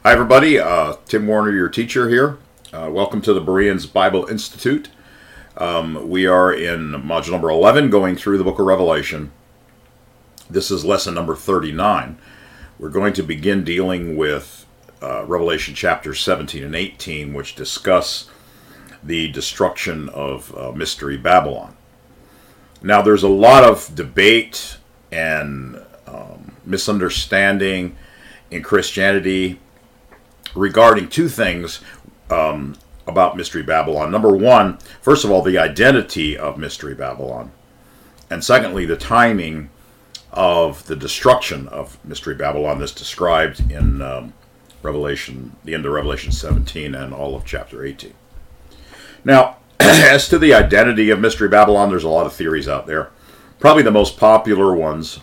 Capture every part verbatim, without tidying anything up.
Hi, everybody. Uh, Tim Warner, your teacher here. Uh, welcome to the Bereans Bible Institute. Um, we are in module number eleven, going through the book of Revelation. This is lesson number thirty-nine. We're going to begin dealing with uh, Revelation chapter seventeen and eighteen, which discuss the destruction of uh, Mystery Babylon. Now, there's a lot of debate and um, misunderstanding in Christianity regarding two things um, about Mystery Babylon. Number one, first of all, the identity of Mystery Babylon. And secondly, the timing of the destruction of Mystery Babylon that's described in um, Revelation, the end of Revelation seventeen and all of chapter eighteen. Now, as to the identity of Mystery Babylon, there's a lot of theories out there. Probably the most popular ones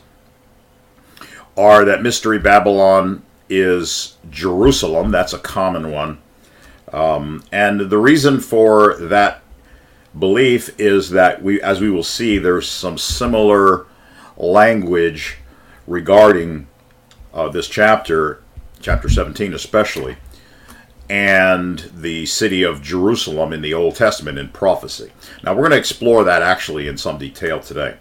are that Mystery Babylon is Jerusalem. That's a common one. Um, and the reason for that belief is that, we, as we will see, there's some similar language regarding uh, this chapter, chapter seventeen especially, and the city of Jerusalem in the Old Testament in prophecy. Now, we're going to explore that actually in some detail today.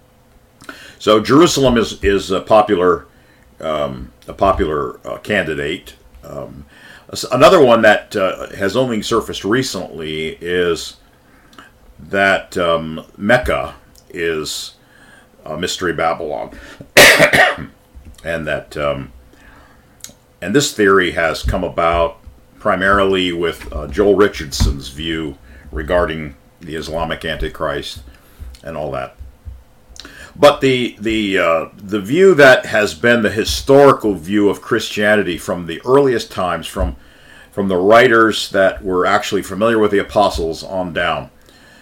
So Jerusalem is, is a popular Um, a popular uh, candidate. Um, another one that uh, has only surfaced recently is that um, Mecca is uh, Mystery Babylon, and that um, and this theory has come about primarily with uh, Joel Richardson's view regarding the Islamic Antichrist and all that. But the the uh, the view that has been the historical view of Christianity from the earliest times, from from the writers that were actually familiar with the apostles on down,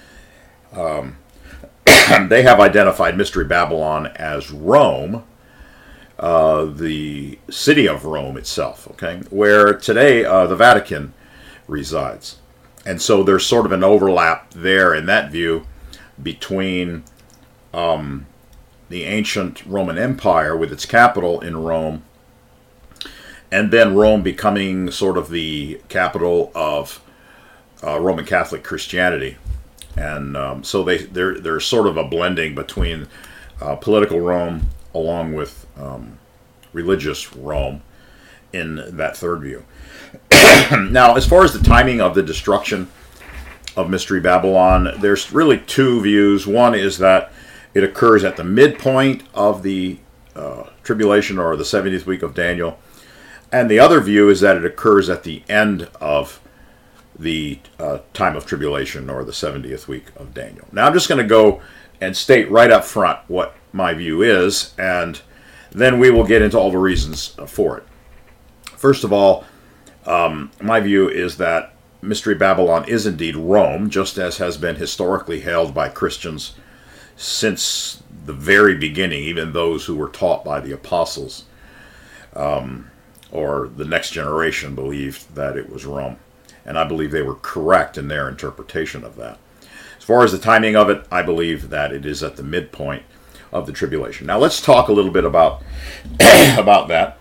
um, they have identified Mystery Babylon as Rome, uh, the city of Rome itself, okay, where today uh, the Vatican resides, and so there's sort of an overlap there in that view between Um, the ancient Roman Empire with its capital in Rome, and then Rome becoming sort of the capital of uh, Roman Catholic Christianity. And um, so they, there's sort of a blending between uh, political Rome along with um, religious Rome in that third view. Now, as far as the timing of the destruction of Mystery Babylon, there's really two views. One is that it occurs at the midpoint of the uh, tribulation, or the seventieth week of Daniel. And the other view is that it occurs at the end of the uh, time of tribulation, or the seventieth week of Daniel. Now, I'm just going to go and state right up front what my view is, and then we will get into all the reasons for it. First of all, um, my view is that Mystery Babylon is indeed Rome, just as has been historically held by Christians since the very beginning, even those who were taught by the apostles, um, or the next generation believed that it was Rome. And I believe they were correct in their interpretation of that. As far as the timing of it, I believe that it is at the midpoint of the tribulation. Now, let's talk a little bit about, about that.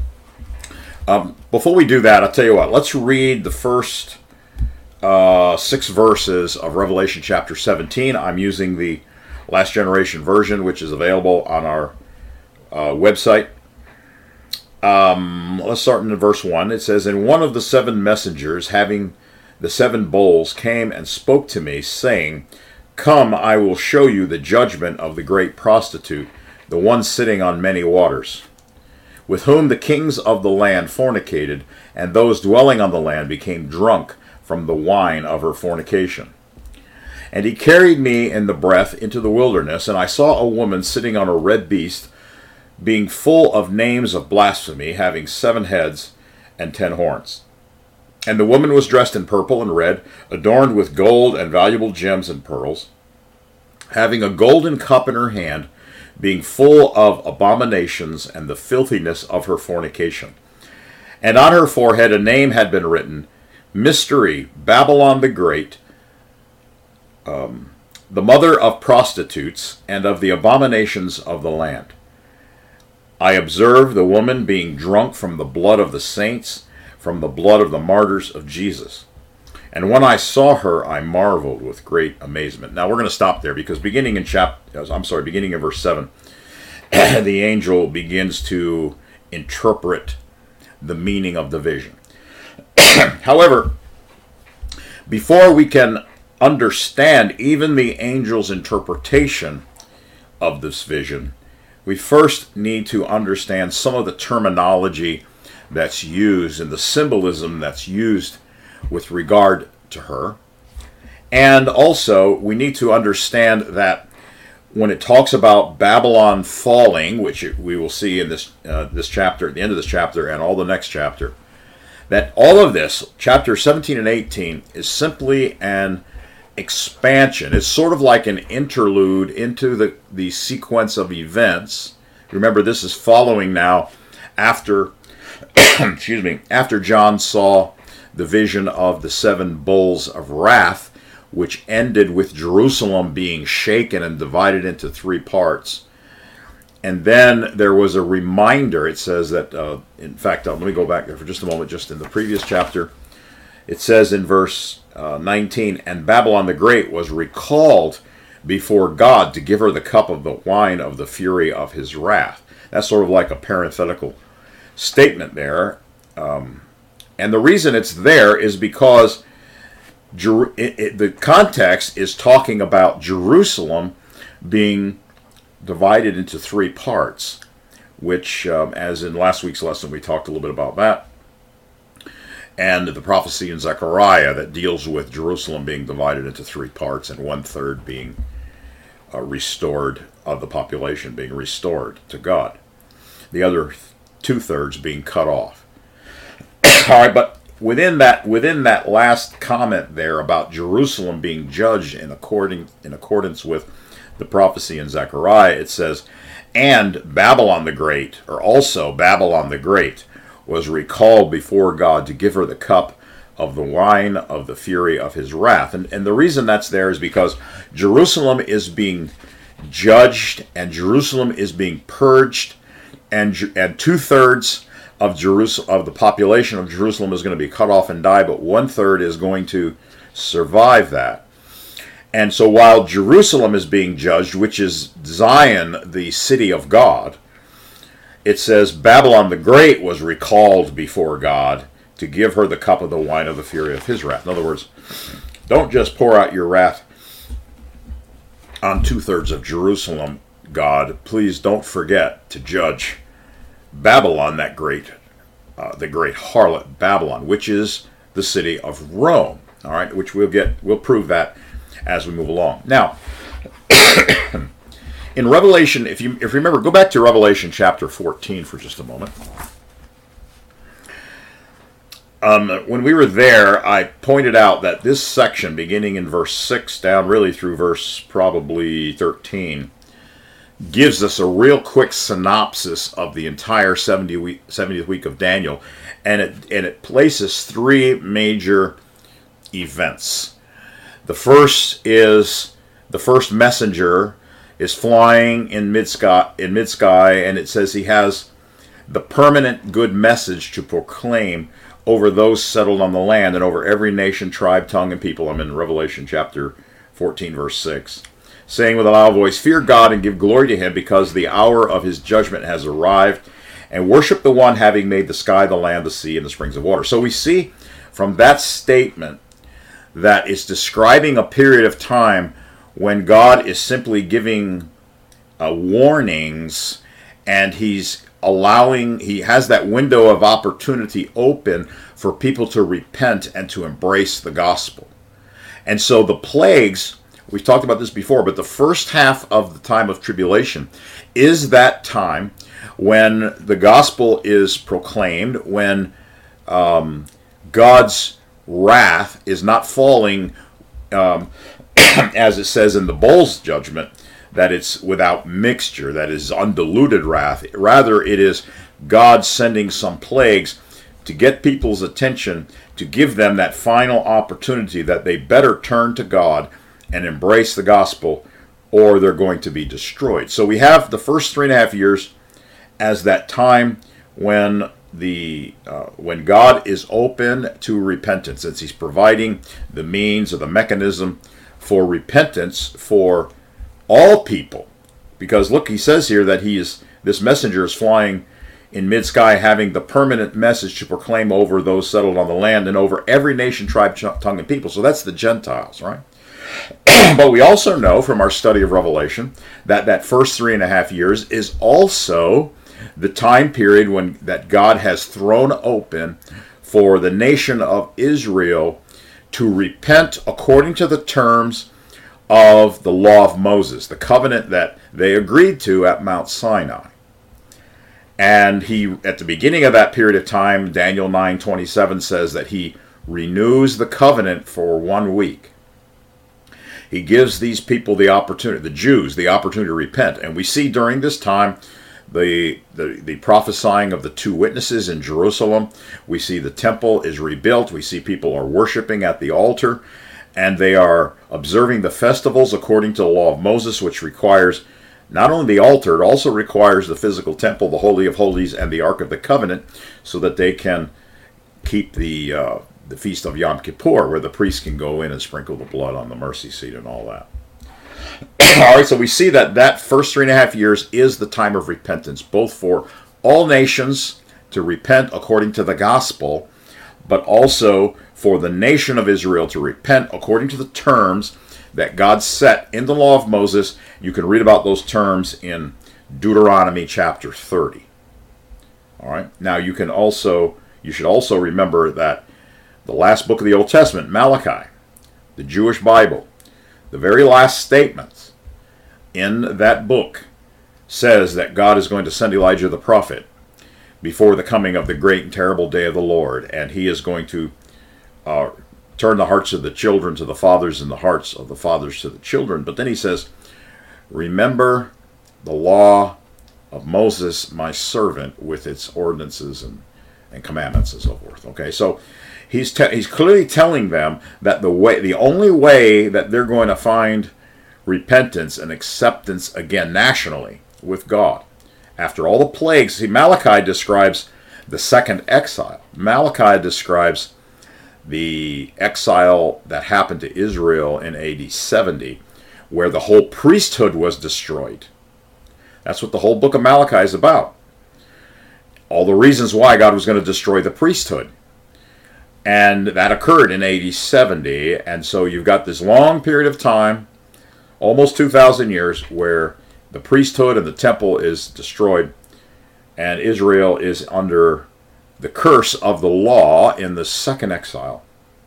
Um, before we do that, I'll tell you what, let's read the first uh, six verses of Revelation chapter seventeen. I'm using the Last Generation version, which is available on our uh, website. Um, let's start in verse one. It says, "And one of the seven messengers, having the seven bowls, came and spoke to me, saying, Come, I will show you the judgment of the great prostitute, the one sitting on many waters, with whom the kings of the land fornicated, and those dwelling on the land became drunk from the wine of her fornication. And he carried me in the breath into the wilderness, and I saw a woman sitting on a red beast, being full of names of blasphemy, having seven heads and ten horns. And the woman was dressed in purple and red, adorned with gold and valuable gems and pearls, having a golden cup in her hand, being full of abominations and the filthiness of her fornication. And on her forehead a name had been written, Mystery, Babylon the Great, Um, the mother of prostitutes and of the abominations of the land. I observed the woman being drunk from the blood of the saints from the blood of the martyrs of Jesus. And when I saw her, I marveled with great amazement. Now we're going to stop there because beginning in chapter, I'm sorry, beginning in verse seven, the angel begins to interpret the meaning of the vision. However, before we can understand even the angel's interpretation of this vision, we first need to understand some of the terminology that's used and the symbolism that's used with regard to her. And also, we need to understand that when it talks about Babylon falling, which we will see in this uh, this chapter, at the end of this chapter, and all the next chapter, that all of this, chapter seventeen and eighteen, is simply an expansion. It's sort of like an interlude into the, the sequence of events. Remember, this is following now after, excuse me, after John saw the vision of the seven bowls of wrath, which ended with Jerusalem being shaken and divided into three parts. And then there was a reminder. It says that, uh, in fact, uh, let me go back there for just a moment, just in the previous chapter. It says in verse uh, nineteen, and Babylon the Great was recalled before God to give her the cup of the wine of the fury of his wrath. That's sort of like a parenthetical statement there. Um, and the reason it's there is because Jer- it, it, the context is talking about Jerusalem being divided into three parts, which, um, as in last week's lesson, we talked a little bit about that. And the prophecy in Zechariah that deals with Jerusalem being divided into three parts and one third being uh, restored of the population being restored to God. The other two thirds being cut off. All right, but within that within that last comment there about Jerusalem being judged in according in accordance with the prophecy in Zechariah, it says, and Babylon the Great, or also Babylon the Great, was recalled before God to give her the cup of the wine of the fury of his wrath. And, and the reason that's there is because Jerusalem is being judged, and Jerusalem is being purged, and, and two-thirds of Jerusalem, of the population of Jerusalem is going to be cut off and die, but one-third is going to survive that. And so while Jerusalem is being judged, which is Zion, the city of God, it says Babylon the Great was recalled before God to give her the cup of the wine of the fury of his wrath. In other words, don't just pour out your wrath on two-thirds of Jerusalem, God. Please don't forget to judge Babylon, that great, uh, the great harlot Babylon, which is the city of Rome. All right, which we'll get, we'll prove that as we move along. Now, in Revelation, if you if you remember, go back to Revelation chapter fourteen for just a moment. Um, when we were there, I pointed out that this section, beginning in verse six down really through verse probably thirteen, gives us a real quick synopsis of the entire seventieth week, seventieth week of Daniel, and it and it places three major events. The first is the first messenger is flying in mid-sky, in mid-sky, and it says he has the permanent good message to proclaim over those settled on the land and over every nation, tribe, tongue, and people. I'm in Revelation chapter fourteen, verse six. Saying with a loud voice, fear God and give glory to him, because the hour of his judgment has arrived, and worship the one having made the sky, the land, the sea, and the springs of water. So we see from that statement that it's describing a period of time when God is simply giving uh, warnings, and he's allowing, he has that window of opportunity open for people to repent and to embrace the gospel. And so the plagues, we've talked about this before, but the first half of the time of tribulation is that time when the gospel is proclaimed, when um, God's wrath is not falling, um, as it says in the bowl's judgment, that it's without mixture, that is undiluted wrath. Rather, it is God sending some plagues to get people's attention, to give them that final opportunity that they better turn to God and embrace the gospel, or they're going to be destroyed. So we have the first three and a half years as that time when the uh, when God is open to repentance, since he's providing the means or the mechanism for repentance for all people. Because look, he says here that he is this messenger is flying in mid-sky, having the permanent message to proclaim over those settled on the land and over every nation, tribe, tongue, and people. So that's the Gentiles, right? But we also know from our study of Revelation that that first three and a half years is also the time period when that God has thrown open for the nation of Israel to repent according to the terms of the law of Moses, the covenant that they agreed to at Mount Sinai. And he, at the beginning of that period of time, Daniel nine twenty-seven says that he renews the covenant for one week. He gives these people the opportunity, the Jews, the opportunity to repent. And we see during this time the, the, the prophesying of the two witnesses in Jerusalem. We see the temple is rebuilt. We see people are worshiping at the altar. And they are observing the festivals according to the law of Moses, which requires not only the altar, it also requires the physical temple, the Holy of Holies, and the Ark of the Covenant, so that they can keep the uh, the Feast of Yom Kippur, where the priest can go in and sprinkle the blood on the mercy seat and all that. All right, so we see that that first three and a half years is the time of repentance, both for all nations to repent according to the gospel, but also for the nation of Israel to repent according to the terms that God set in the law of Moses. You can read about those terms in Deuteronomy chapter thirty. All right. Now you can also you should also remember that the last book of the Old Testament, Malachi, the Jewish Bible, the very last statements in that book says that God is going to send Elijah the prophet before the coming of the great and terrible day of the Lord, and he is going to uh, turn the hearts of the children to the fathers and the hearts of the fathers to the children. But then he says, remember the law of Moses, my servant, with its ordinances and, and commandments and so forth. Okay, so he's te- he's clearly telling them that the way, the only way that they're going to find repentance and acceptance again nationally with God, after all the plagues. See, Malachi describes the second exile. Malachi describes the exile that happened to Israel in A D seventy, where the whole priesthood was destroyed. That's what the whole book of Malachi is about. All the reasons why God was going to destroy the priesthood. And that occurred in A D seventy, and so you've got this long period of time, almost two thousand years, where the priesthood and the temple is destroyed, and Israel is under the curse of the law in the second exile.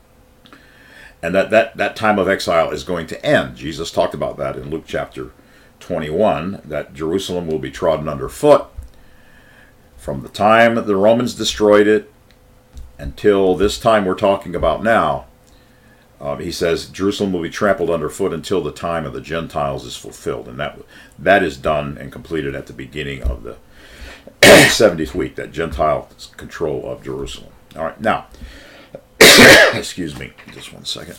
And that, that, that time of exile is going to end. Jesus talked about that in Luke chapter twenty-one, that Jerusalem will be trodden underfoot from the time the Romans destroyed it until this time we're talking about now. Uh, he says Jerusalem will be trampled underfoot until the time of the Gentiles is fulfilled. And that that is done and completed at the beginning of the seventieth week, that Gentile control of Jerusalem. All right, now, excuse me, just one second.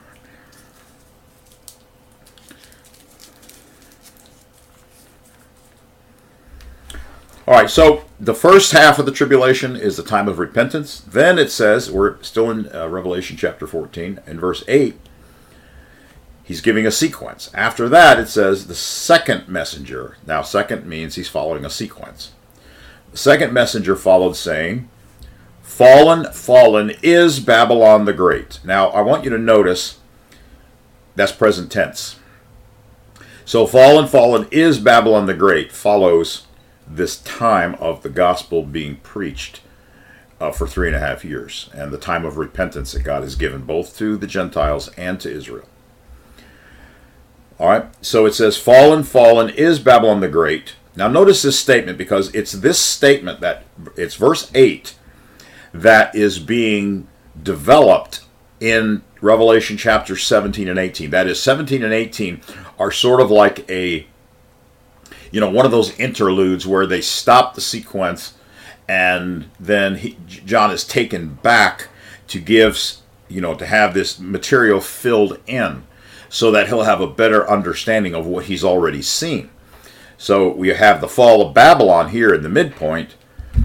All right, so the first half of the tribulation is the time of repentance. Then it says, we're still in uh, Revelation chapter fourteen, in verse eight, he's giving a sequence. After that, it says the second messenger. Now, second means he's following a sequence. The second messenger followed, saying, Fallen, fallen is Babylon the Great. Now, I want you to notice that's present tense. So, fallen, fallen is Babylon the Great follows this time of the gospel being preached uh, for three and a half years, and the time of repentance that God has given both to the Gentiles and to Israel. All right, so it says, Fallen, fallen is Babylon the Great. Now notice this statement, because it's this statement that, it's verse eight, that is being developed in Revelation chapter seventeen and eighteen. That is, seventeen and eighteen are sort of like a, you know, one of those interludes where they stop the sequence and then he, John is taken back to give, you know, to have this material filled in so that he'll have a better understanding of what he's already seen. So we have the fall of Babylon here in the midpoint,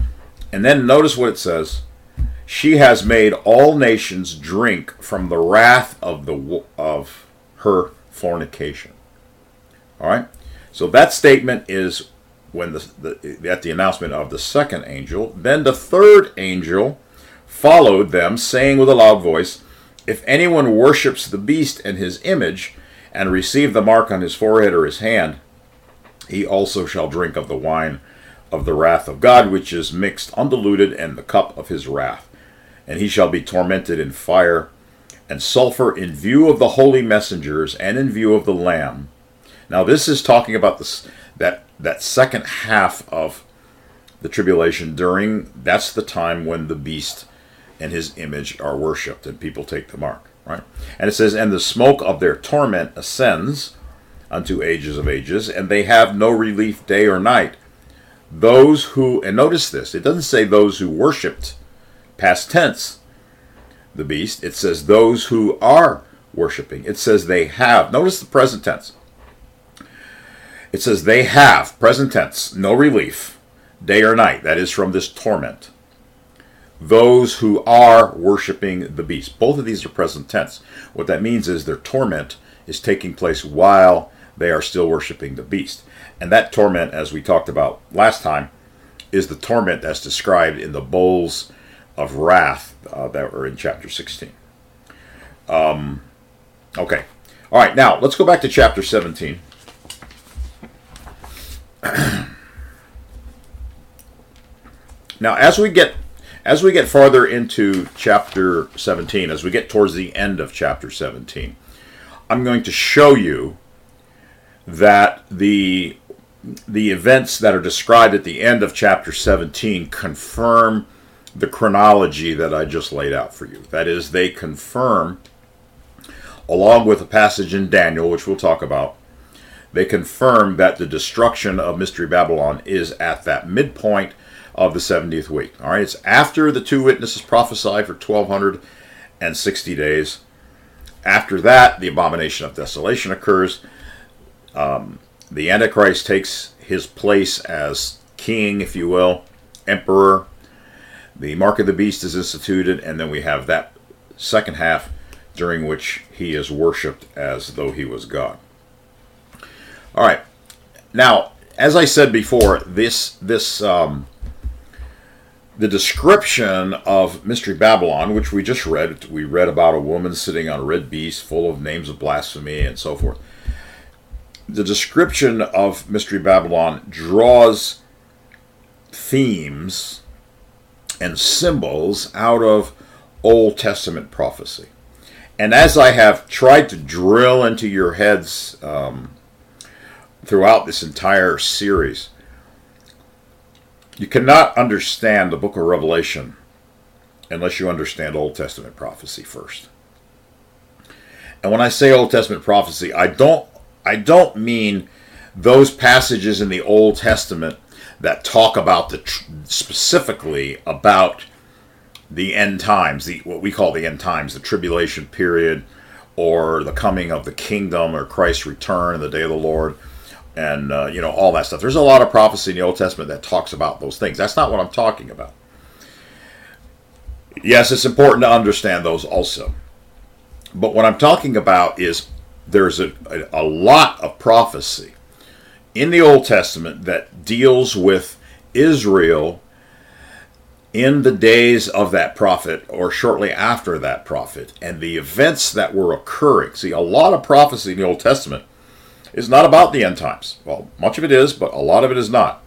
And then notice what it says. She has made all nations drink from the wrath of the of her fornication. All right. So that statement is when the, the at the announcement of the second angel. Then the third angel followed them, saying with a loud voice, "If anyone worships the beast and his image, and receive the mark on his forehead or his hand, he also shall drink of the wine of the wrath of God, which is mixed undiluted in the cup of his wrath. And he shall be tormented in fire and sulfur in view of the holy messengers and in view of the Lamb." Now this is talking about this that that second half of the tribulation. During that's the time when the beast and his image are worshipped and people take the mark, right? And it says, "And the smoke of their torment ascends unto ages of ages, and they have no relief day or night. Those who," and notice this, it doesn't say those who worshipped, past tense, the beast. It says those who are worshiping. It says they have. Notice the present tense. It says they have, present tense, no relief, day or night. That is from this torment. Those who are worshiping the beast. Both of these are present tense. What that means is their torment is taking place while they are still worshiping the beast. And that torment, as we talked about last time, is the torment that's described in the bowls of wrath uh, that were in chapter sixteen. Um, okay. All right, now let's go back to chapter seventeen. Now, as we get as we get farther into chapter seventeen, as we get towards the end of chapter seventeen, I'm going to show you that the the events that are described at the end of chapter seventeen confirm the chronology that I just laid out for you. That is, they confirm, along with a passage in Daniel, which we'll talk about, they confirm that the destruction of Mystery Babylon is at that midpoint of the seventieth week. All right, it's after the two witnesses prophesy for twelve sixty days. After that, the abomination of desolation occurs. Um, the Antichrist takes his place as king, if you will, emperor. The mark of the beast is instituted, and then we have that second half during which he is worshipped as though he was God. All right. Now, as I said before, this this um, the description of Mystery Babylon, which we just read, we read about a woman sitting on a red beast full of names of blasphemy and so forth. The description of Mystery Babylon draws themes and symbols out of Old Testament prophecy. And as I have tried to drill into your heads um, throughout this entire series, you cannot understand the book of Revelation unless you understand Old Testament prophecy first. And when I say Old Testament prophecy, I don't I don't mean those passages in the Old Testament that talk about the tr- specifically about the end times, the what we call the end times, the tribulation period, or the coming of the kingdom, or Christ's return, the day of the Lord, and uh, you know, all that stuff. There's a lot of prophecy in the Old Testament that talks about those things. That's not what I'm talking about. Yes, it's important to understand those also. But what I'm talking about is there's a, a, a lot of prophecy in the Old Testament that deals with Israel in the days of that prophet or shortly after that prophet and the events that were occurring. See, a lot of prophecy in the Old Testament is not about the end times. Well, much of it is, but a lot of it is not.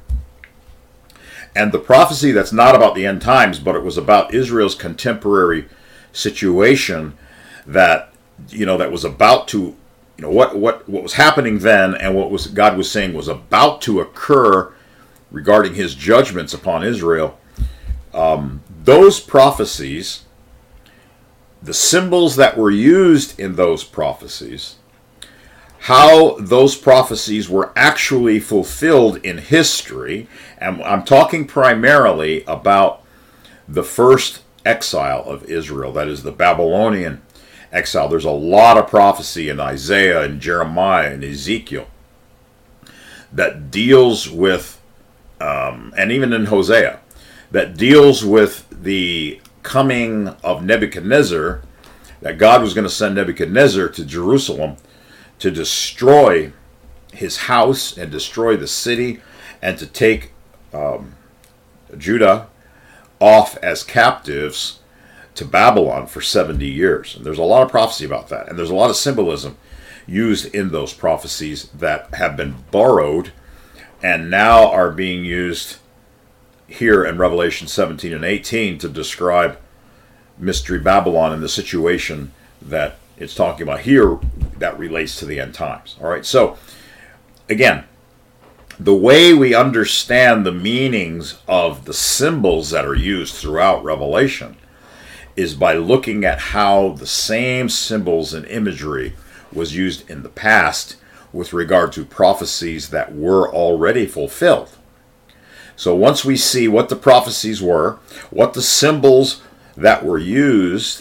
And the prophecy that's not about the end times, but it was about Israel's contemporary situation that, you know, that was about to, you know, what, what, what was happening then and what was God was saying was about to occur regarding his judgments upon Israel. Um, those prophecies, the symbols that were used in those prophecies, how those prophecies were actually fulfilled in history, and I'm talking primarily about the first exile of Israel, that is the Babylonian exile. There's a lot of prophecy in Isaiah and Jeremiah and Ezekiel that deals with, um, and even in Hosea, that deals with the coming of Nebuchadnezzar, that God was going to send Nebuchadnezzar to Jerusalem to destroy his house and destroy the city and to take um, Judah off as captives to Babylon for seventy years. And there's a lot of prophecy about that. And there's a lot of symbolism used in those prophecies that have been borrowed and now are being used here in Revelation seventeen and eighteen to describe Mystery Babylon and the situation that it's talking about here that relates to the end times. All right, so again, the way we understand the meanings of the symbols that are used throughout Revelation is by looking at how the same symbols and imagery was used in the past with regard to prophecies that were already fulfilled. So once we see what the prophecies were, what the symbols that were used,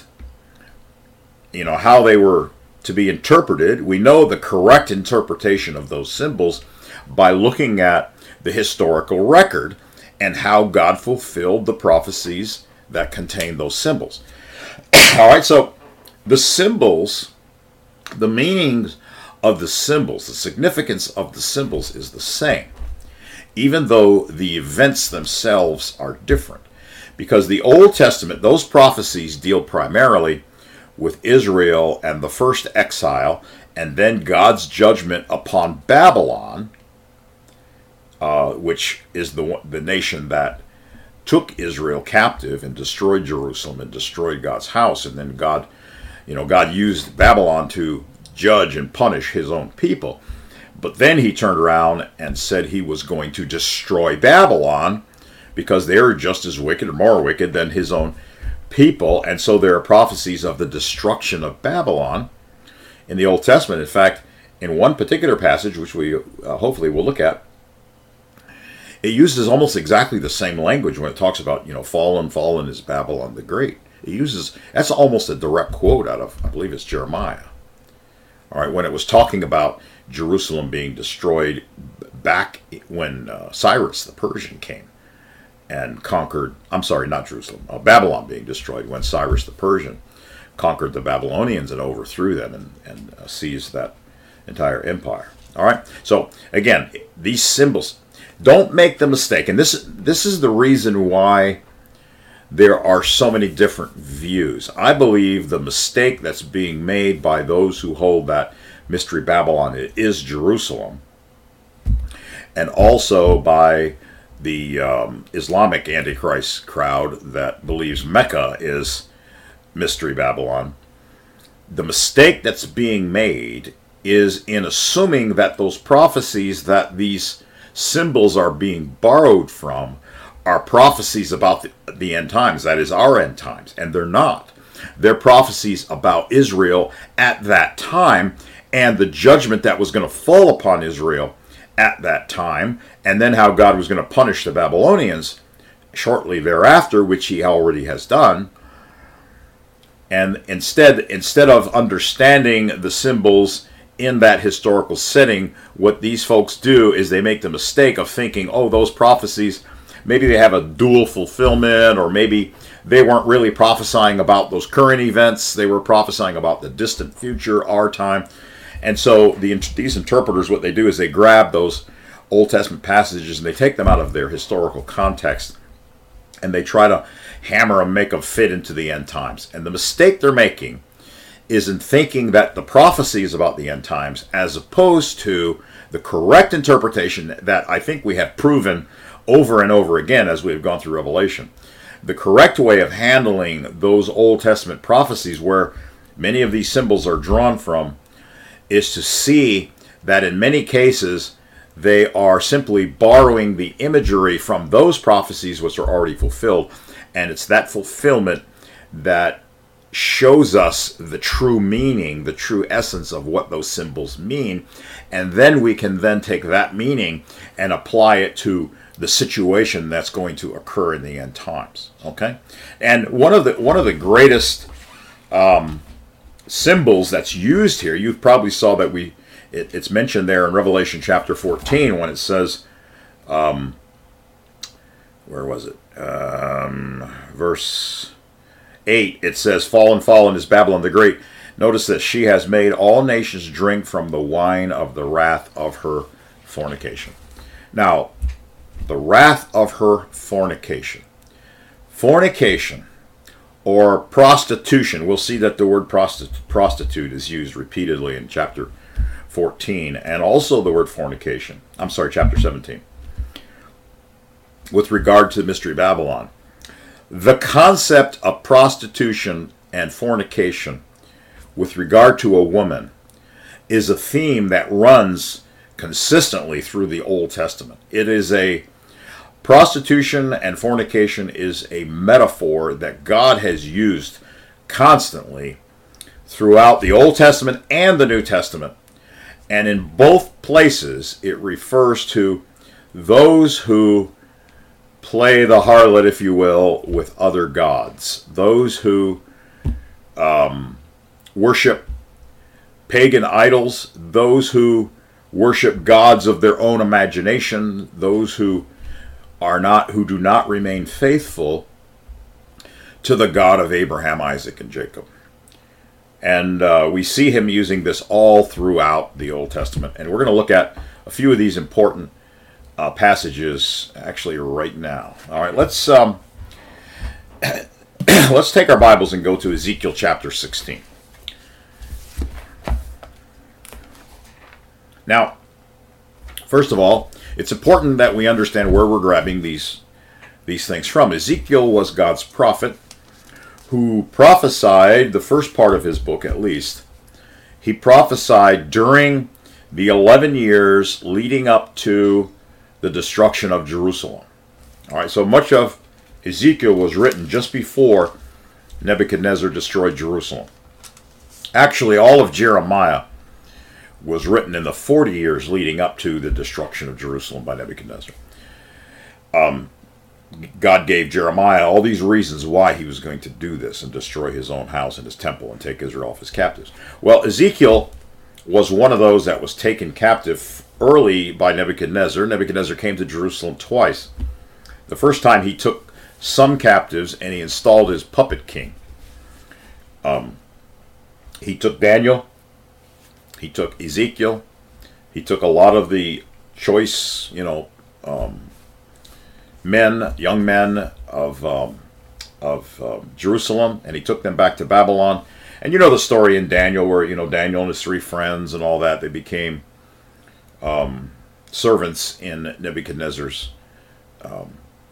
you know, how they were to be interpreted, we know the correct interpretation of those symbols by looking at the historical record and how God fulfilled the prophecies that contain those symbols. All right, so the symbols, the meanings of the symbols, the significance of the symbols is the same, even though the events themselves are different. Because the Old Testament, those prophecies deal primarily with Israel and the first exile, and then God's judgment upon Babylon, uh, which is the the nation that took Israel captive and destroyed Jerusalem and destroyed God's house. And then God, you know, God used Babylon to judge and punish his own people. But then he turned around and said he was going to destroy Babylon because they were just as wicked or more wicked than his own people. And so there are prophecies of the destruction of Babylon in the Old Testament. In fact, in one particular passage, which we uh, hopefully will look at, it uses almost exactly the same language when it talks about, you know, fallen, fallen is Babylon the Great. It uses, that's almost a direct quote out of, I believe it's Jeremiah. All right, when it was talking about Jerusalem being destroyed back when uh, Cyrus the Persian came and conquered, I'm sorry, not Jerusalem, uh, Babylon being destroyed when Cyrus the Persian conquered the Babylonians and overthrew them and, and uh, seized that entire empire. All right, so again, these symbols, don't make the mistake, and this this is the reason why there are so many different views. I believe the mistake that's being made by those who hold that Mystery Babylon is Jerusalem, and also by the um, Islamic Antichrist crowd that believes Mecca is Mystery Babylon. The mistake that's being made is in assuming that those prophecies that these symbols are being borrowed from are prophecies about the, the end times, that is our end times, and they're not. They're prophecies about Israel at that time and the judgment that was going to fall upon Israel at that time, and then how God was going to punish the Babylonians shortly thereafter, which he already has done. And instead, instead of understanding the symbols in that historical setting, what these folks do is they make the mistake of thinking, oh, those prophecies, maybe they have a dual fulfillment, or maybe they weren't really prophesying about those current events. They were prophesying about the distant future, our time. And so the, these interpreters, what they do is they grab those Old Testament passages and they take them out of their historical context and they try to hammer them, make them fit into the end times. And the mistake they're making is in thinking that the prophecy is about the end times, as opposed to the correct interpretation that I think we have proven over and over again as we've gone through Revelation. The correct way of handling those Old Testament prophecies, where many of these symbols are drawn from, is to see that in many cases they are simply borrowing the imagery from those prophecies which are already fulfilled, and it's that fulfillment that shows us the true meaning, the true essence of what those symbols mean, and then we can then take that meaning and apply it to the situation that's going to occur in the end times. Okay, and one of the one of the greatest um, symbols that's used here, you probably saw that we it, it's mentioned there in Revelation chapter fourteen when it says, um, where was it? um, verse eight, it says, Fallen, fallen is Babylon the Great. Notice that she has made all nations drink from the wine of the wrath of her fornication. Now, the wrath of her fornication. Fornication, or prostitution. We'll see that the word prostitute is used repeatedly in chapter fourteen, and also the word fornication. I'm sorry, chapter seventeen. With regard to Mystery Babylon, the concept of prostitution and fornication with regard to a woman is a theme that runs consistently through the Old Testament. It is a prostitution and fornication is a metaphor that God has used constantly throughout the Old Testament and the New Testament. And in both places, it refers to those who play the harlot, if you will, with other gods. Those who um, worship pagan idols, those who worship gods of their own imagination, those who are not, who do not remain faithful to the God of Abraham, Isaac, and Jacob. And uh, we see him using this all throughout the Old Testament. And we're going to look at a few of these important uh, passages actually right now. All right, let's um, let's take our Bibles and go to Ezekiel chapter sixteen. Now, first of all, it's important that we understand where we're grabbing these these things from. Ezekiel was God's prophet who prophesied, the first part of his book at least, he prophesied during the eleven years leading up to the destruction of Jerusalem. All right, so much of Ezekiel was written just before Nebuchadnezzar destroyed Jerusalem. Actually, all of Jeremiah was written in the forty years leading up to the destruction of Jerusalem by Nebuchadnezzar. Um, God gave Jeremiah all these reasons why he was going to do this and destroy his own house and his temple and take Israel off as captives. Well, Ezekiel was one of those that was taken captive early by Nebuchadnezzar. Nebuchadnezzar came to Jerusalem twice. The first time he took some captives and he installed his puppet king. Um, he took Daniel. He took Ezekiel. He took a lot of the choice, you know, um, men, young men of um, of uh, Jerusalem, and he took them back to Babylon. And you know the story in Daniel, where you know Daniel and his three friends and all that, they became um, servants in Nebuchadnezzar's um,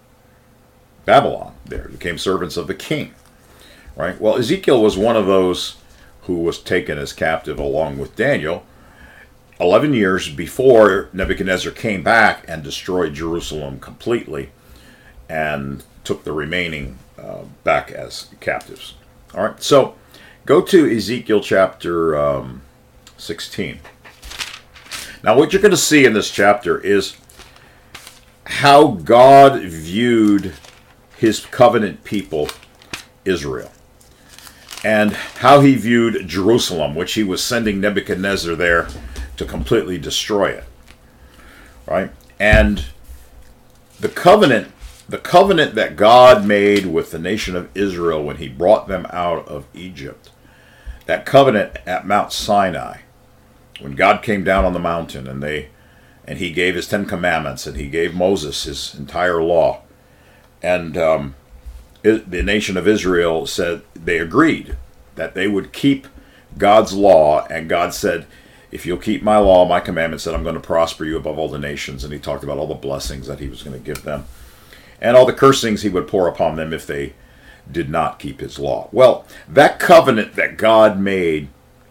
Babylon. There became servants of the king, right? Well, Ezekiel was one of those who was taken as captive along with Daniel eleven years before Nebuchadnezzar came back and destroyed Jerusalem completely and took the remaining uh, back as captives. All right, so go to Ezekiel chapter um, sixteen. Now, what you're going to see in this chapter is how God viewed his covenant people, Israel, and how he viewed Jerusalem, which he was sending Nebuchadnezzar there to completely destroy it. Right? And the covenant, the covenant that God made with the nation of Israel when he brought them out of Egypt, that covenant at Mount Sinai, when God came down on the mountain and they and he gave his Ten Commandments and he gave Moses his entire law, and um, it, the nation of Israel said they agreed that they would keep God's law, and God said, if you'll keep my law, my commandments, then I'm going to prosper you above all the nations. And he talked about all the blessings that he was going to give them and all the cursings he would pour upon them if they did not keep his law. Well, that covenant that God made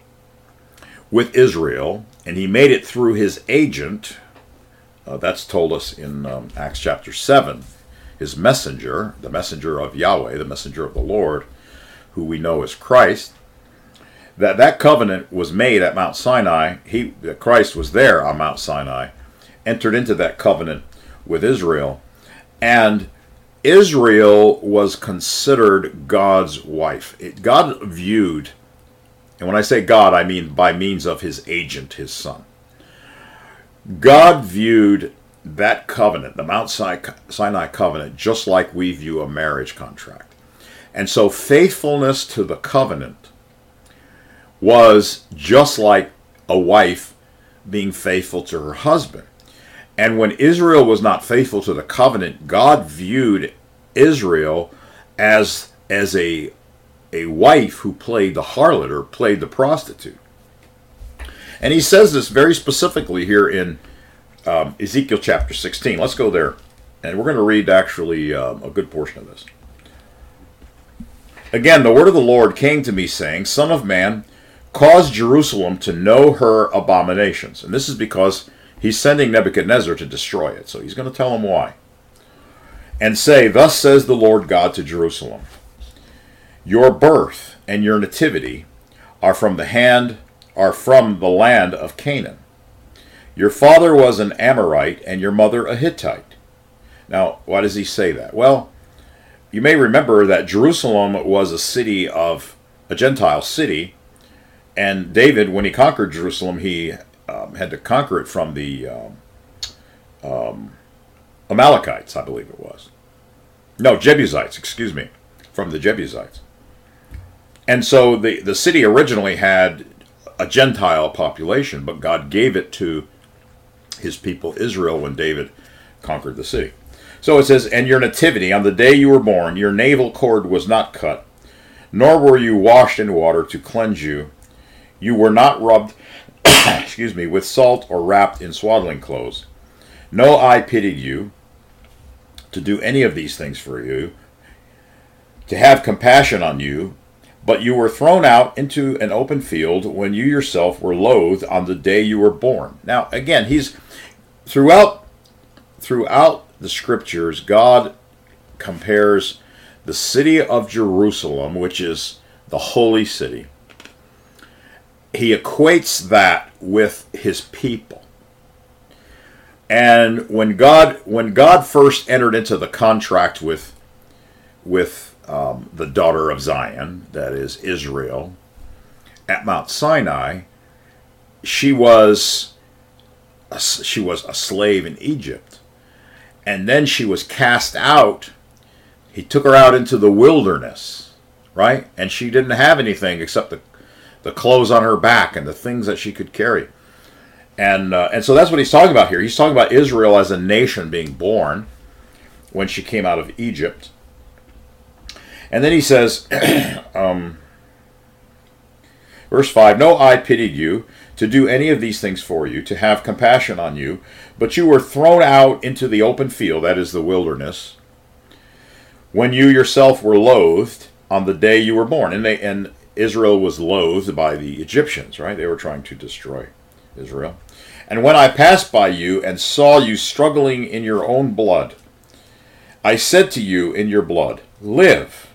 with Israel, and he made it through his agent, uh, that's told us in um, Acts chapter seven, his messenger, the messenger of Yahweh, the messenger of the Lord, who we know as Christ, that that covenant was made at Mount Sinai. He, Christ was there on Mount Sinai, entered into that covenant with Israel, and Israel was considered God's wife. It, God viewed, and when I say God, I mean by means of his agent, his son. God viewed that covenant, the Mount Sinai covenant, just like we view a marriage contract. And so faithfulness to the covenant was just like a wife being faithful to her husband. And when Israel was not faithful to the covenant, God viewed Israel as, as a, a wife who played the harlot or played the prostitute. And he says this very specifically here in um, Ezekiel chapter sixteen. Let's go there. And we're going to read actually um, a good portion of this. Again, the word of the Lord came to me, saying, Son of man, cause Jerusalem to know her abominations. And this is because he's sending Nebuchadnezzar to destroy it. So he's going to tell him why. And say, Thus says the Lord God to Jerusalem, Your birth and your nativity are from the hand are from the land of Canaan. Your father was an Amorite and your mother a Hittite. Now, why does he say that? Well, you may remember that Jerusalem was a city of a Gentile city, and David, when he conquered Jerusalem, he um, had to conquer it from the um, um, Amalekites, I believe it was. No, Jebusites, excuse me, from the Jebusites. And so the, the city originally had a Gentile population, but God gave it to his people Israel when David conquered the city. So it says, And your nativity, on the day you were born, your navel cord was not cut, nor were you washed in water to cleanse you. You were not rubbed excuse me, with salt or wrapped in swaddling clothes. No eye pitied you to do any of these things for you, to have compassion on you, but you were thrown out into an open field when you yourself were loathed on the day you were born. Now, again, he's throughout throughout the scriptures, God compares the city of Jerusalem, which is the holy city. He equates that with his people. And when God when God first entered into the contract with with Um, the daughter of Zion, that is Israel, at Mount Sinai, she was a, she was a slave in Egypt, and then she was cast out. He took her out into the wilderness, right? And she didn't have anything except the the clothes on her back and the things that she could carry, and uh, and so that's what he's talking about here. He's talking about Israel as a nation being born when she came out of Egypt. And then he says, um, verse five, No eye pitied you to do any of these things for you, to have compassion on you, but you were thrown out into the open field, that is the wilderness, when you yourself were loathed on the day you were born. And, they, and Israel was loathed by the Egyptians, right? They were trying to destroy Israel. And when I passed by you and saw you struggling in your own blood, I said to you in your blood, Live.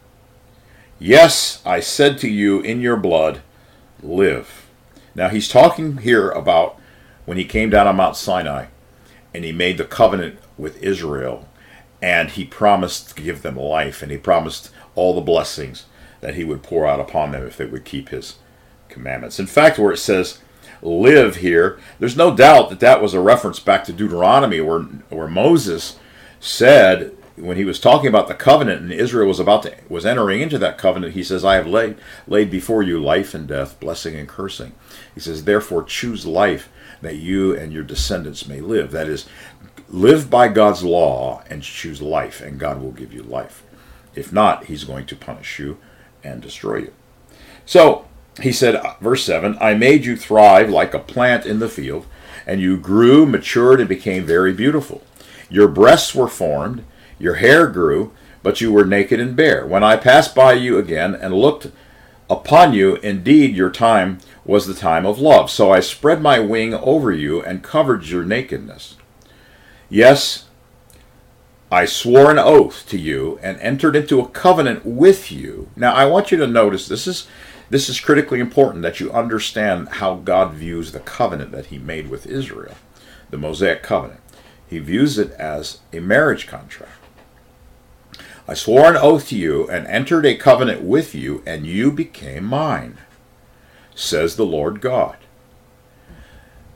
Yes, I said to you in your blood, live. Now he's talking here about when he came down on Mount Sinai and he made the covenant with Israel, and he promised to give them life, and he promised all the blessings that he would pour out upon them if they would keep his commandments. In fact, where it says live here, there's no doubt that that was a reference back to Deuteronomy, where, where Moses said, when he was talking about the covenant and Israel was about to was entering into that covenant, he says, I have laid laid before you life and death, blessing and cursing. He says, therefore choose life that you and your descendants may live. That is, live by God's law and choose life, and God will give you life. If not, he's going to punish you and destroy you. So he said, verse seven, I made you thrive like a plant in the field, and you grew, matured, and became very beautiful. Your breasts were formed, your hair grew, but you were naked and bare. When I passed by you again and looked upon you, indeed your time was the time of love. So I spread my wing over you and covered your nakedness. Yes, I swore an oath to you and entered into a covenant with you. Now I want you to notice, this is this is critically important that you understand how God views the covenant that he made with Israel, the Mosaic covenant. He views it as a marriage contract. I swore an oath to you and entered a covenant with you, and you became mine, says the Lord God.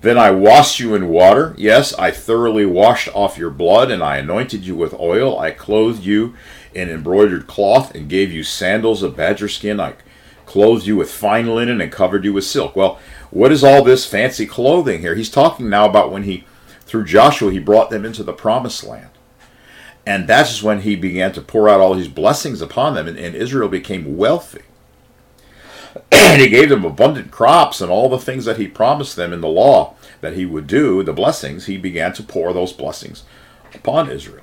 Then I washed you in water. Yes, I thoroughly washed off your blood, and I anointed you with oil. I clothed you in embroidered cloth and gave you sandals of badger skin. I clothed you with fine linen and covered you with silk. Well, what is all this fancy clothing here? He's talking now about when he, through Joshua, he brought them into the promised land. And that's when he began to pour out all these blessings upon them, and, and Israel became wealthy. And he gave them abundant crops and all the things that he promised them in the law that he would do, the blessings, he began to pour those blessings upon Israel.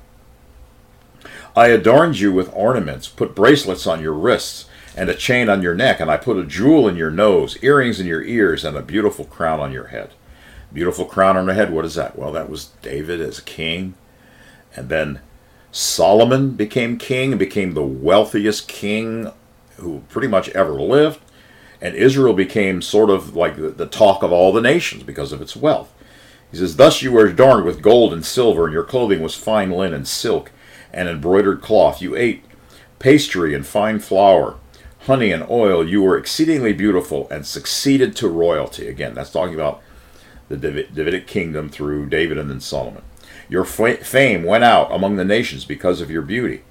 I adorned you with ornaments, put bracelets on your wrists, and a chain on your neck, and I put a jewel in your nose, earrings in your ears, and a beautiful crown on your head. Beautiful crown on the head, what is that? Well, that was David as king. And then Solomon became king and became the wealthiest king who pretty much ever lived. And Israel became sort of like the, the talk of all the nations because of its wealth. He says, thus you were adorned with gold and silver, and your clothing was fine linen, silk, and embroidered cloth. You ate pastry and fine flour, honey and oil. You were exceedingly beautiful and succeeded to royalty. Again, that's talking about the Davidic kingdom through David and then Solomon. Your fame went out among the nations because of your beauty.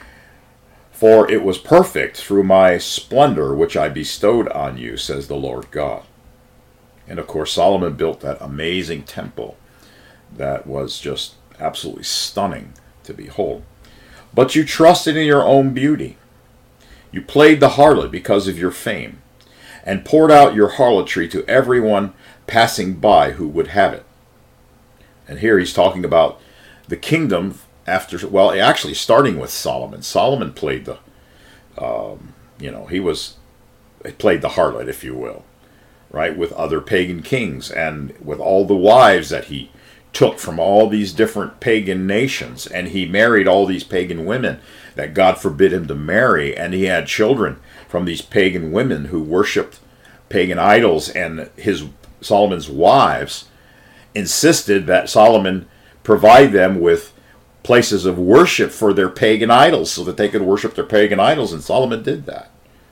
For it was perfect through my splendor which I bestowed on you, says the Lord God. And of course, Solomon built that amazing temple that was just absolutely stunning to behold. But you trusted in your own beauty. You played the harlot because of your fame, and poured out your harlotry to everyone passing by who would have it. And here he's talking about the kingdom after, well, actually starting with Solomon. Solomon played the, um, you know, he was, he played the harlot, if you will, right, with other pagan kings and with all the wives that he took from all these different pagan nations. And he married all these pagan women that God forbid him to marry. And he had children from these pagan women who worshipped pagan idols. And his Solomon's wives insisted that Solomon provide them with places of worship for their pagan idols so that they could worship their pagan idols, and Solomon did that.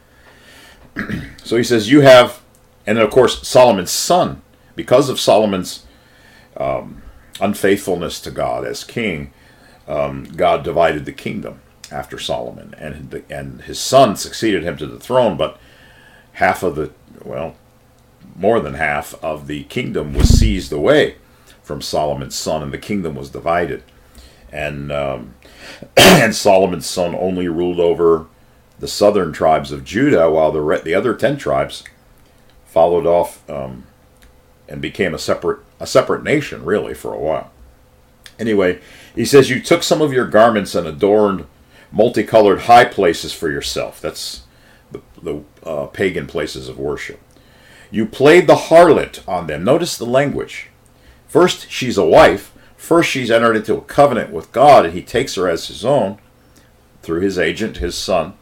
So he says, you have, and then of course Solomon's son, because of Solomon's um, unfaithfulness to God as king, um, God divided the kingdom after Solomon, and, the, and his son succeeded him to the throne, but half of the, well, more than half of the kingdom was seized away from Solomon's son, and the kingdom was divided. And um, and Solomon's son only ruled over the southern tribes of Judah, while the re- the other ten tribes followed off um, and became a separate a separate nation, really, for a while. Anyway, he says, you took some of your garments and adorned multicolored high places for yourself. That's the, the uh, pagan places of worship. You played the harlot on them. Notice the language. First, she's a wife. First, she's entered into a covenant with God, and he takes her as his own through his agent, his son.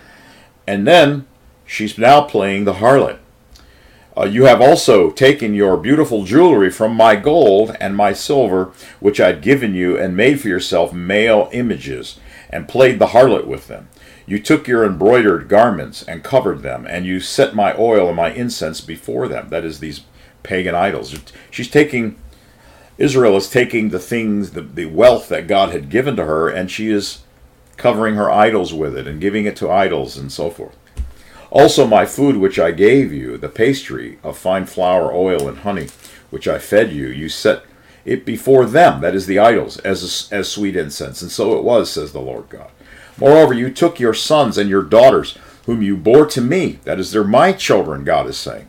And then she's now playing the harlot. Uh, you have also taken your beautiful jewelry from my gold and my silver, which I'd given you, and made for yourself male images, and played the harlot with them. You took your embroidered garments and covered them, and you set my oil and my incense before them. That is, these pagan idols. She's taking... Israel is taking the things, the, the wealth that God had given to her, and she is covering her idols with it and giving it to idols and so forth. Also my food which I gave you, the pastry of fine flour, oil, and honey, which I fed you, you set it before them, that is the idols, as, as sweet incense. And so it was, says the Lord God. Moreover, you took your sons and your daughters, whom you bore to me, that is, they're my children, God is saying,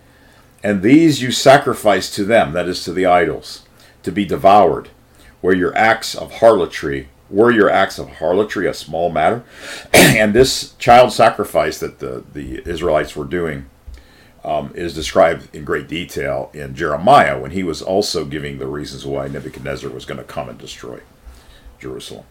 and these you sacrificed to them, that is, to the idols, to be devoured, where your acts of harlotry, were your acts of harlotry a small matter? And this child sacrifice that the, the Israelites were doing um, is described in great detail in Jeremiah, when he was also giving the reasons why Nebuchadnezzar was going to come and destroy Jerusalem.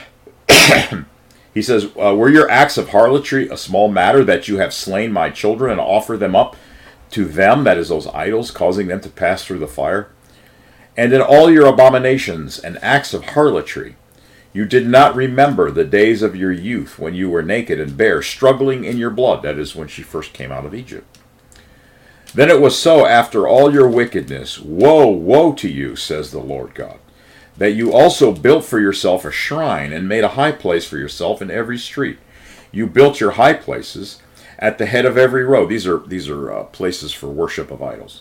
He says, uh, were your acts of harlotry a small matter, that you have slain my children and offered them up to them, that is, those idols, causing them to pass through the fire? And in all your abominations and acts of harlotry, you did not remember the days of your youth, when you were naked and bare, struggling in your blood. That is, when she first came out of Egypt. Then it was so after all your wickedness, woe, woe to you, says the Lord God, that you also built for yourself a shrine and made a high place for yourself in every street. You built your high places at the head of every road. These are these are uh, places for worship of idols.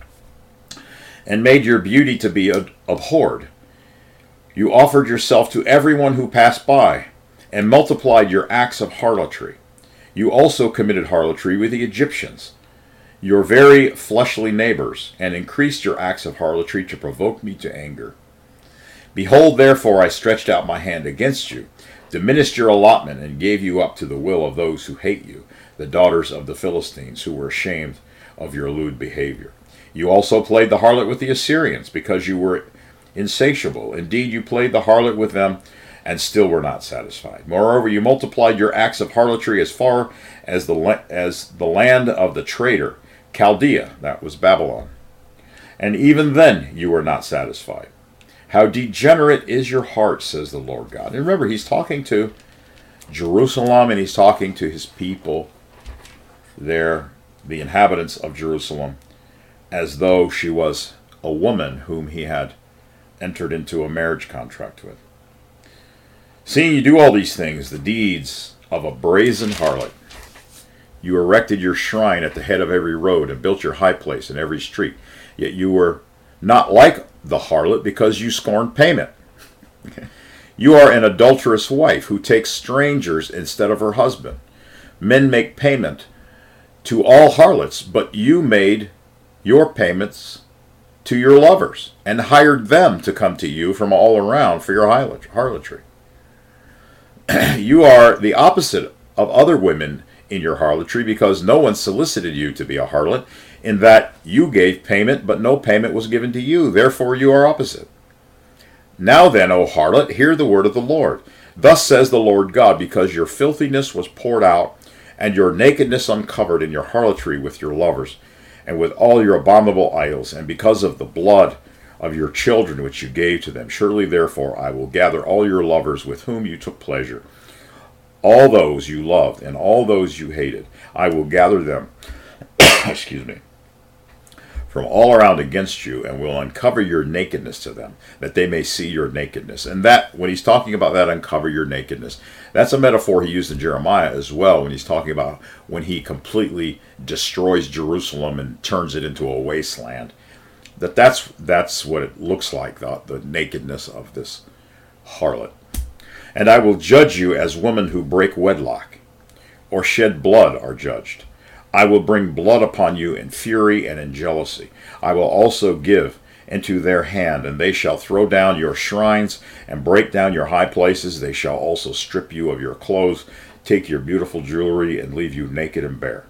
And made your beauty to be abhorred. You offered yourself to everyone who passed by, and multiplied your acts of harlotry. You also committed harlotry with the Egyptians, your very fleshly neighbors, and increased your acts of harlotry to provoke me to anger. Behold, therefore, I stretched out my hand against you, diminished your allotment, and gave you up to the will of those who hate you, the daughters of the Philistines, who were ashamed of your lewd behavior. You also played the harlot with the Assyrians, because you were insatiable. Indeed, you played the harlot with them, and still were not satisfied. Moreover, you multiplied your acts of harlotry as far as the, as the land of the traitor, Chaldea, that was Babylon. And even then you were not satisfied. How degenerate is your heart, says the Lord God. And remember, he's talking to Jerusalem, and he's talking to his people there, the inhabitants of Jerusalem, as though she was a woman whom he had entered into a marriage contract with. Seeing you do all these things, the deeds of a brazen harlot, you erected your shrine at the head of every road and built your high place in every street. Yet you were not like the harlot, because you scorned payment. You are an adulterous wife who takes strangers instead of her husband. Men make payment to all harlots, but you made your payments to your lovers and hired them to come to you from all around for your harlotry. You are the opposite of other women in your harlotry, because no one solicited you to be a harlot, in that you gave payment, but no payment was given to you. Therefore you are opposite. Now then, O harlot, hear the word of the Lord. Thus says the Lord God, because your filthiness was poured out, and your nakedness uncovered in your harlotry with your lovers, and with all your abominable idols, and because of the blood of your children which you gave to them, surely therefore I will gather all your lovers with whom you took pleasure, all those you loved and all those you hated, I will gather them, excuse me, from all around against you, and will uncover your nakedness to them, that they may see your nakedness. And that, when he's talking about that, uncover your nakedness, that's a metaphor he used in Jeremiah as well, when he's talking about when he completely destroys Jerusalem and turns it into a wasteland. That that's, that's what it looks like, the, the nakedness of this harlot. And I will judge you as women who break wedlock, or shed blood are judged. I will bring blood upon you in fury and in jealousy. I will also give into their hand, and they shall throw down your shrines and break down your high places. They shall also strip you of your clothes, take your beautiful jewelry, and leave you naked and bare.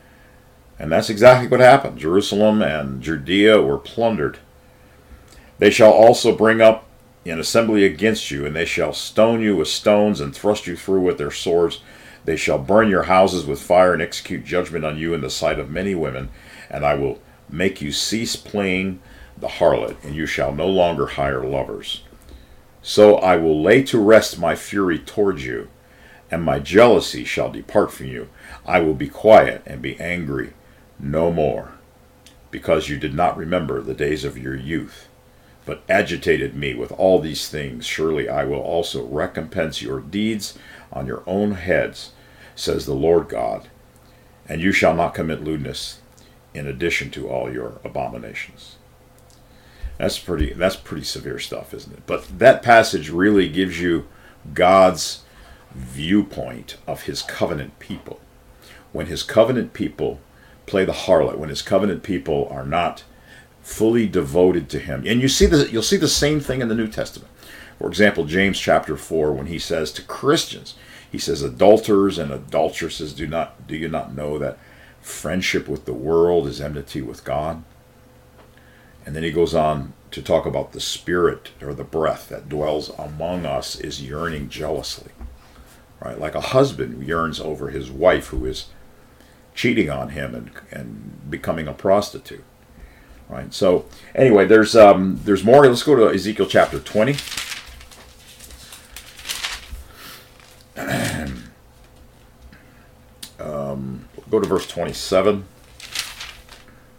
And that's exactly what happened. Jerusalem and Judea were plundered. They shall also bring up in assembly against you, and they shall stone you with stones and thrust you through with their swords. They shall burn your houses with fire and execute judgment on you in the sight of many women, and I will make you cease playing the harlot, and you shall no longer hire lovers. So I will lay to rest my fury towards you, and my jealousy shall depart from you. I will be quiet and be angry no more, because you did not remember the days of your youth, but agitated me with all these things. Surely I will also recompense your deeds on your own heads, says the Lord God, and you shall not commit lewdness in addition to all your abominations. That's pretty, that's pretty severe stuff, isn't it? But that passage really gives you God's viewpoint of his covenant people. When his covenant people play the harlot, when his covenant people are not fully devoted to him. And you see the, you'll see the same thing in the New Testament. For example, James chapter four, when he says to Christians, he says, adulterers and adulteresses, do not do you not know that friendship with the world is enmity with God? And then he goes on to talk about the spirit, or the breath that dwells among us is yearning jealously. Right? Like a husband yearns over his wife who is cheating on him and, and becoming a prostitute. Right. So anyway, there's um, there's more. Let's go to Ezekiel chapter twenty. um, go to verse twenty-seven.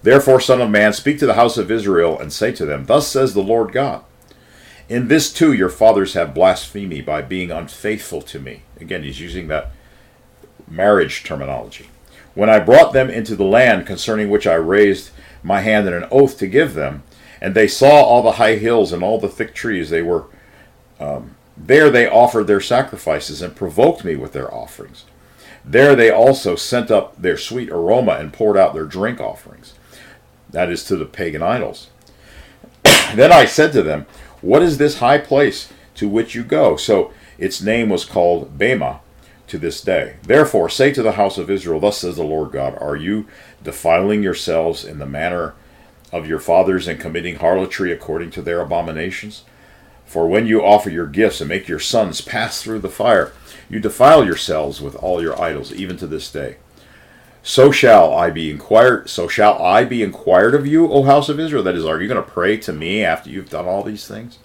Therefore, son of man, speak to the house of Israel, and say to them, Thus says the Lord God, in this too your fathers have blasphemed me by being unfaithful to me. Again, he's using that marriage terminology. When I brought them into the land concerning which I raised my hand in an oath to give them, and they saw all the high hills and all the thick trees, they were um, there they offered their sacrifices and provoked me with their offerings. There they also sent up their sweet aroma and poured out their drink offerings, that is, to the pagan idols. Then I said to them, What is this high place to which you go? So its name was called Bema to this day. Therefore say to the house of Israel, Thus says the Lord God, Are you defiling yourselves in the manner of your fathers and committing harlotry according to their abominations? For when you offer your gifts and make your sons pass through the fire, you defile yourselves with all your idols, even to this day. So shall I be inquired. So shall I be inquired of you, O house of Israel? That is, are you going to pray to me after you've done all these things?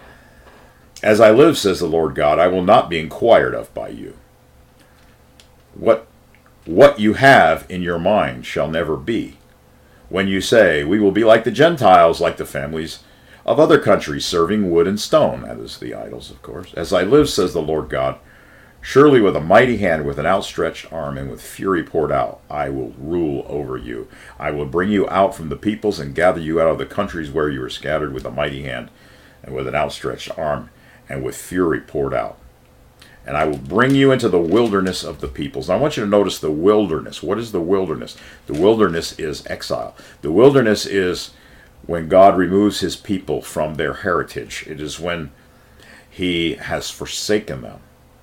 As I live, says the Lord God, I will not be inquired of by you. What what you have in your mind shall never be. When you say, we will be like the Gentiles, like the families of other countries, serving wood and stone. That is the idols, of course. As I live, says the Lord God, surely with a mighty hand, with an outstretched arm, and with fury poured out, I will rule over you. I will bring you out from the peoples and gather you out of the countries where you were scattered with a mighty hand, and with an outstretched arm, and with fury poured out. And I will bring you into the wilderness of the peoples. Now I want you to notice the wilderness. What is the wilderness? The wilderness is exile. The wilderness is when God removes his people from their heritage. It is when he has forsaken them.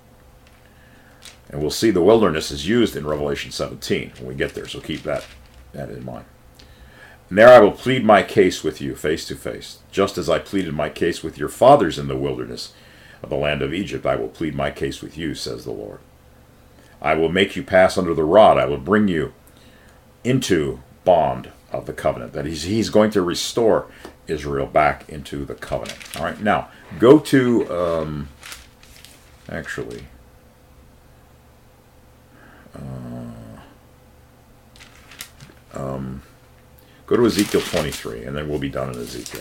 And we'll see the wilderness is used in Revelation seventeen when we get there, so keep that, that in mind. And there I will plead my case with you face to face, just as I pleaded my case with your fathers in the wilderness of the land of Egypt. I will plead my case with you, says the Lord. I will make you pass under the rod. I will bring you into bond of the covenant. That he's, he's going to restore Israel back into the covenant. All right, now go to, um, actually, uh, um, go to Ezekiel twenty-three, and then we'll be done in Ezekiel.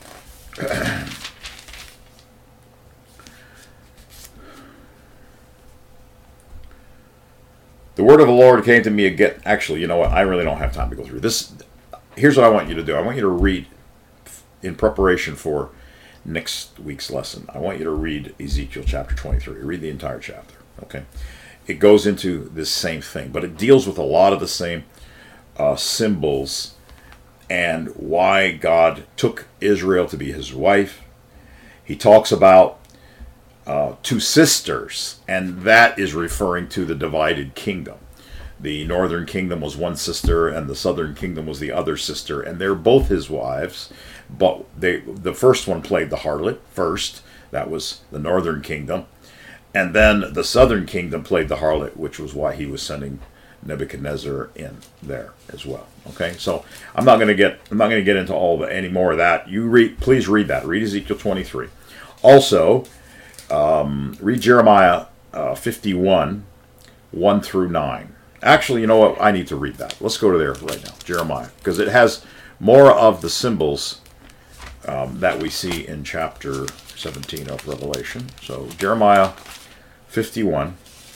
The word of the Lord came to me again. Actually, you know what? I really don't have time to go through this. Here's what I want you to do. I want you to read, in preparation for next week's lesson, I want you to read Ezekiel chapter twenty-three. Read the entire chapter, okay? It goes into this same thing, but it deals with a lot of the same uh, symbols and why God took Israel to be his wife. He talks about Uh, two sisters, and that is referring to the divided kingdom. The northern kingdom was one sister, and the southern kingdom was the other sister, and they're both his wives, but they the first one played the harlot first. That was the northern kingdom, and then the southern kingdom played the harlot, which was why he was sending Nebuchadnezzar in there as well. Okay, so I'm not going to get I'm not going to get into all the any more of that. You read, please read that. Read Ezekiel twenty-three. Also, Um, read Jeremiah uh, fifty-one, one through nine. Actually, you know what? I need to read that. Let's go to there right now. Jeremiah. Because it has more of the symbols um, that we see in chapter seventeen of Revelation. So, Jeremiah fifty-one.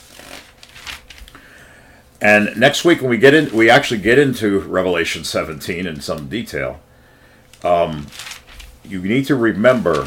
And next week when we get in, we actually get into Revelation seventeen in some detail. Um, you need to remember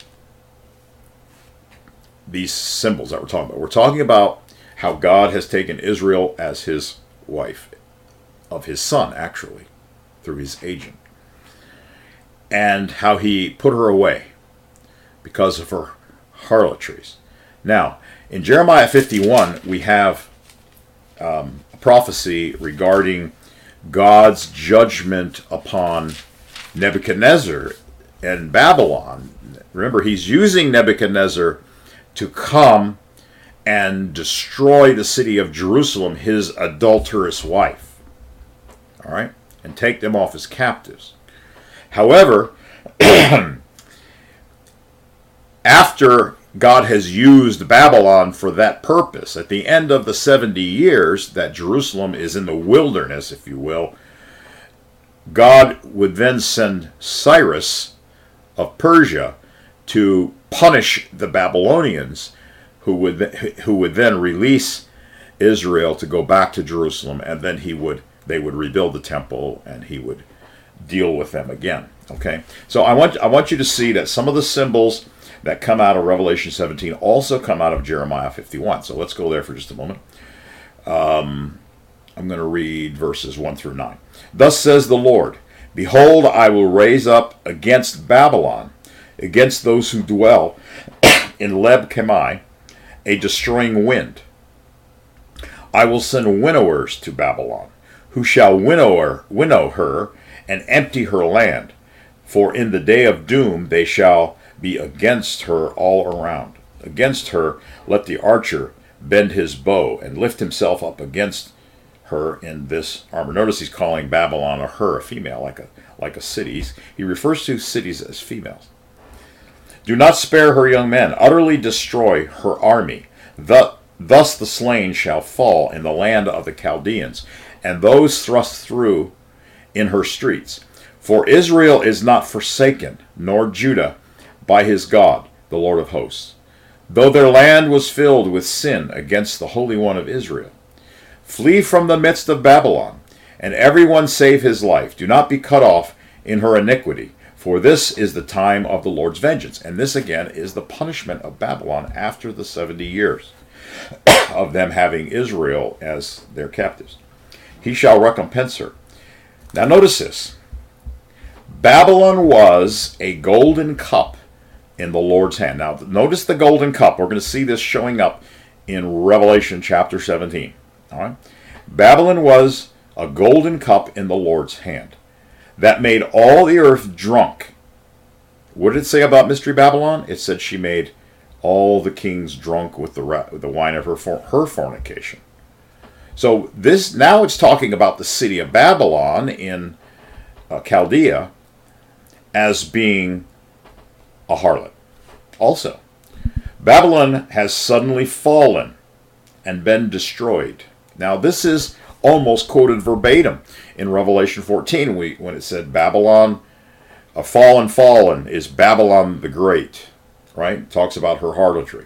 these symbols that we're talking about. We're talking about how God has taken Israel as his wife, of his son, actually, through his agent, and how he put her away because of her harlotries. Now, in Jeremiah fifty-one, we have um, a prophecy regarding God's judgment upon Nebuchadnezzar and Babylon. Remember, he's using Nebuchadnezzar to come and destroy the city of Jerusalem, his adulterous wife, all right, and take them off as captives. However, after God has used Babylon for that purpose, at the end of the seventy years that Jerusalem is in the wilderness, if you will, God would then send Cyrus of Persia to punish the Babylonians, who would who would then release Israel to go back to Jerusalem, and then he would they would rebuild the temple, and he would deal with them again. Okay, so I want I want you to see that some of the symbols that come out of Revelation seventeen also come out of Jeremiah fifty-one. So let's go there for just a moment. Um, I'm going to read verses one through nine. Thus says the Lord, behold, I will raise up against Babylon, against those who dwell in Leb-Kamai, a destroying wind. I will send winnowers to Babylon, who shall winnow her, winnow her and empty her land. For in the day of doom they shall be against her all around. Against her let the archer bend his bow and lift himself up against her in this armor. Notice he's calling Babylon a her, a female, like a like a city. He refers to cities as females. Do not spare her young men. Utterly destroy her army. Thus, thus the slain shall fall in the land of the Chaldeans, and those thrust through in her streets. For Israel is not forsaken, nor Judah by his God, the Lord of hosts, though their land was filled with sin against the Holy One of Israel. Flee from the midst of Babylon, and everyone save his life. Do not be cut off in her iniquity, for this is the time of the Lord's vengeance. And this again is the punishment of Babylon after the seventy years of them having Israel as their captives. He shall recompense her. Now notice this. Babylon was a golden cup in the Lord's hand. Now notice the golden cup. We're going to see this showing up in Revelation chapter seventeen. All right? Babylon was a golden cup in the Lord's hand that made all the earth drunk. What did it say about Mystery Babylon? It said she made all the kings drunk with the with the wine of her for, her fornication. So this now it's talking about the city of Babylon in uh, Chaldea as being a harlot. Also, Babylon has suddenly fallen and been destroyed. Now this is almost quoted verbatim in Revelation fourteen we, when it said Babylon, a fallen fallen is Babylon the Great, right? It talks about her harlotry.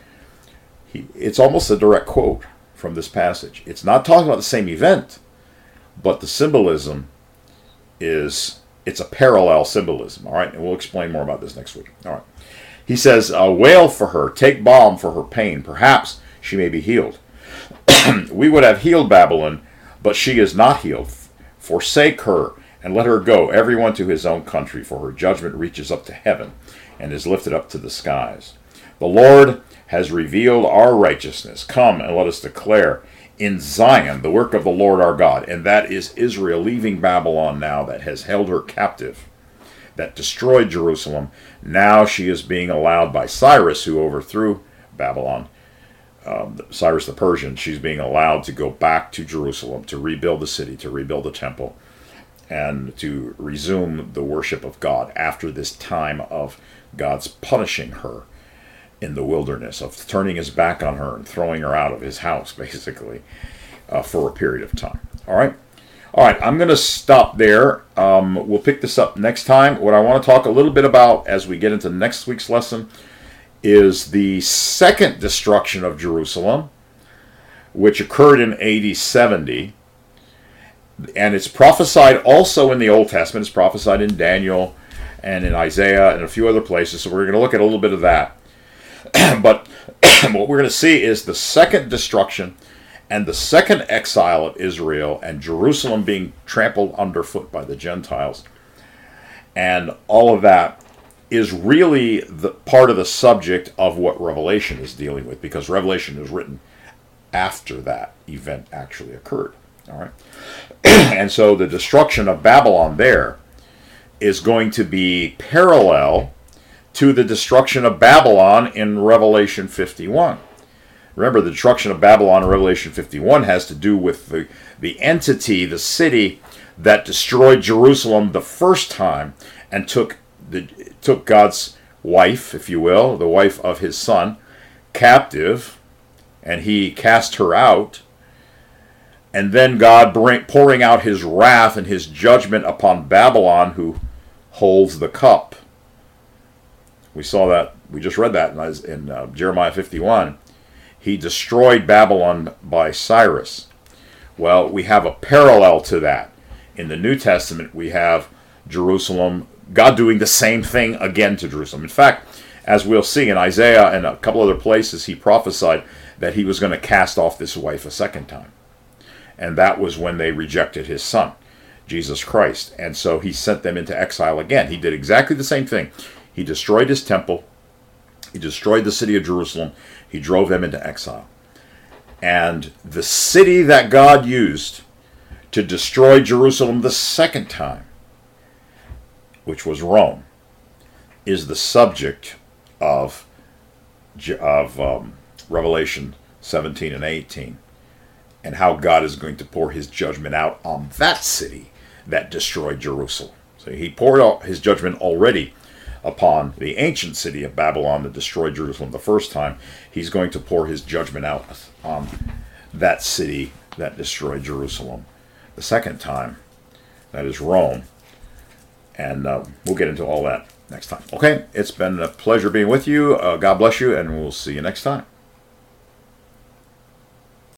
He, it's almost a direct quote from this passage. It's not talking about the same event, but the symbolism is, it's a parallel symbolism, all right? And we'll explain more about this next week. All right. He says, uh, wail for her, take balm for her pain. Perhaps she may be healed. We would have healed Babylon, but she is not healed. Forsake her and let her go, everyone to his own country, for her judgment reaches up to heaven and is lifted up to the skies. The Lord has revealed our righteousness. Come and let us declare in Zion the work of the Lord our God. And that is Israel leaving Babylon now, that has held her captive, that destroyed Jerusalem. Now she is being allowed by Cyrus, who overthrew Babylon, um, Cyrus the Persian. She's being allowed to go back to Jerusalem to rebuild the city, to rebuild the temple, and to resume the worship of God after this time of God's punishing her in the wilderness, of turning his back on her and throwing her out of his house, basically, uh, for a period of time. All right? All right, I'm going to stop there. Um, we'll pick this up next time. What I want to talk a little bit about as we get into next week's lesson is the second destruction of Jerusalem, which occurred in A D seventy. And it's prophesied also in the Old Testament. It's prophesied in Daniel and in Isaiah and a few other places. So we're going to look at a little bit of that. But what we're going to see is the second destruction and the second exile of Israel, and Jerusalem being trampled underfoot by the Gentiles. And all of that is really the part of the subject of what Revelation is dealing with, because Revelation is written after that event actually occurred. All right. And so the destruction of Babylon there is going to be parallel to the destruction of Babylon in Revelation fifty-one. Remember, the destruction of Babylon in Revelation fifty-one has to do with the, the entity, the city that destroyed Jerusalem the first time and took the took God's wife, if you will, the wife of his son, captive, and he cast her out. and then God bring, pouring out his wrath and his judgment upon Babylon, who holds the cup. We saw that, we just read that in, in uh, Jeremiah fifty-one. He destroyed Babylon by Cyrus. Well, we have a parallel to that. In the New Testament, we have Jerusalem, God doing the same thing again to Jerusalem. In fact, as we'll see in Isaiah and a couple other places, he prophesied that he was going to cast off this wife a second time. And that was when they rejected his son, Jesus Christ. And so he sent them into exile again. He did exactly the same thing. He destroyed his temple. He destroyed the city of Jerusalem. He drove them into exile. And the city that God used to destroy Jerusalem the second time, which was Rome, is the subject of, of um, Revelation seventeen and eighteen, and how God is going to pour his judgment out on that city that destroyed Jerusalem. So he poured out his judgment already upon the ancient city of Babylon that destroyed Jerusalem the first time. He's going to pour his judgment out on that city that destroyed Jerusalem the second time. That is Rome. And uh, we'll get into all that next time. Okay, it's been a pleasure being with you. Uh, God bless you, and we'll see you next time.